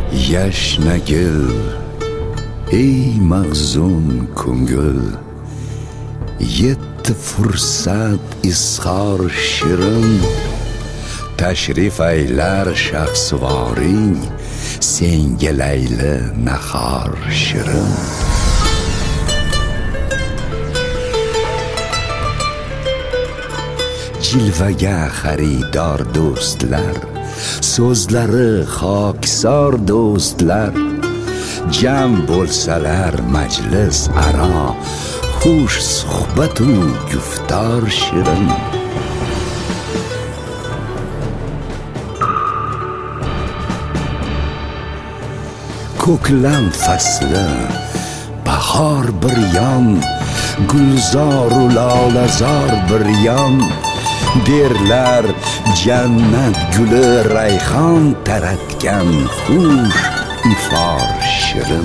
yashnagil ey mahzun ko'ngil, yetti fursat izhor shirin, tashrif aylar shaxsvoring, senga layli nahor shirin. Jilvaga xaridor do'stlar, so'zlari xokisor do'stlar, jam bo'lsalar majlis aro, xush suhbatu guftor shirin. Ko'klam fasli bahor bir yon, gulzoru lolazor bir yon, derlar jannat guli rayhon taratgan xush ifor shirin.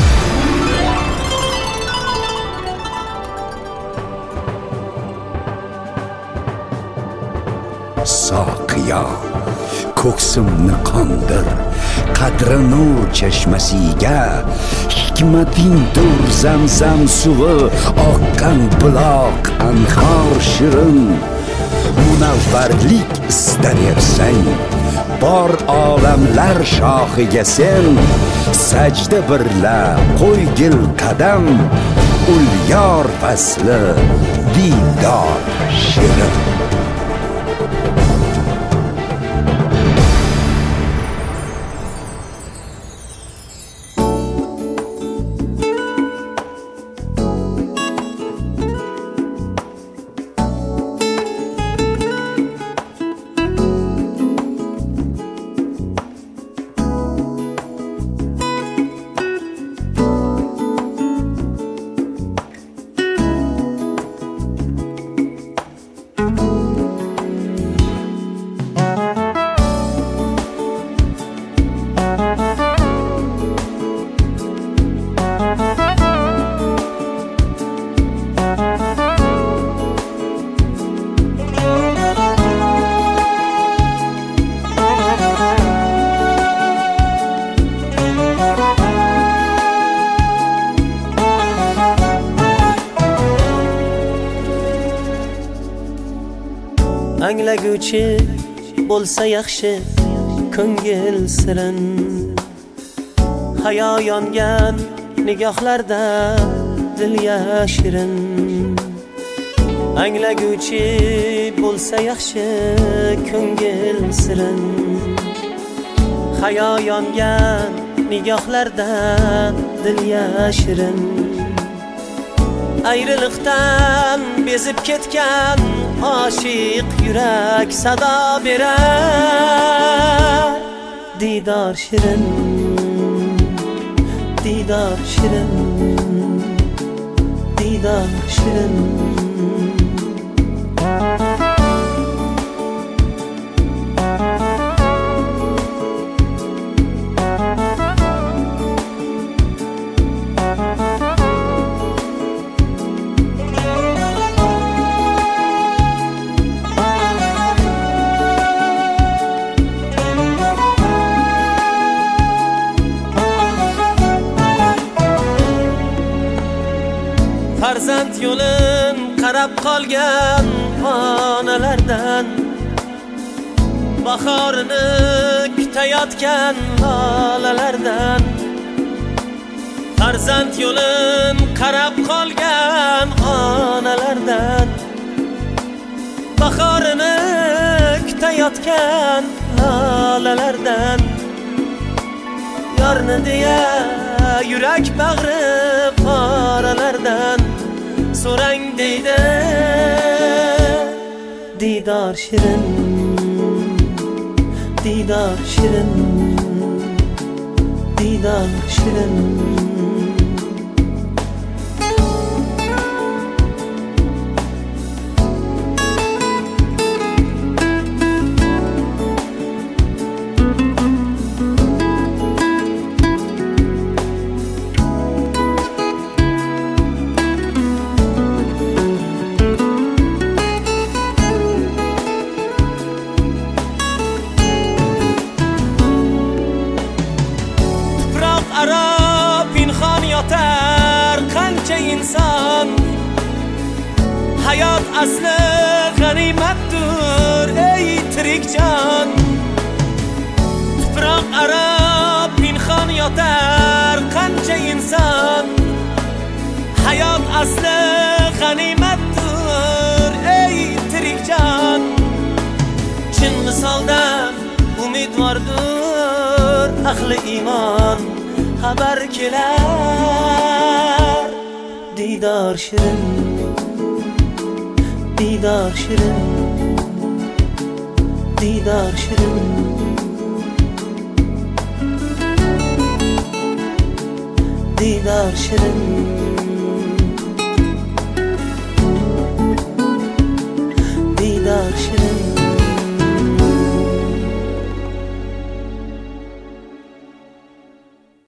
Soqiyo ko'ksimni qondir, qadri nur chashmasiga, hikmatingdir zamzam suvi, oqqan buloq anhor shirin. Munavvarlik istaversang, bor olamlar shohiga sen, sajda birla qo'ygil qadam, ul yor fasli diydor shirin. Anglaguvchi bo'lsa yaxshi ko'ngil sirin, hayo yongan nigohlarda dil yashirin. Anglaguvchi bo'lsa yaxshi ko'ngil sirin, hayo yongan nigohlarda dil yashirin. Ayriliqdan bezib ketgan oshiq yurak sado berar, diydor shirin, diydor shirin, diydor shirin. Farzand yo'lin qarab qolgan onalardan, bahorini kutayotgan lolalardan. Farzand yo'lin qarab qolgan onalardan, bahorini kutayotgan lolalardan. Yorni deya yurak bag'ri poralardan so'rang deydi diydor shirin, diydor shirin, diydor shirin. inson hayot asli g'animatdir ey tirik jon tuproq aro pinhon yotar qancha inson hayot asli g'animatdir ey tirik jon chin misoldan umidvordir ahli iymon xabar kelar diydor shirin diydor shirin diydor shirin diydor shirin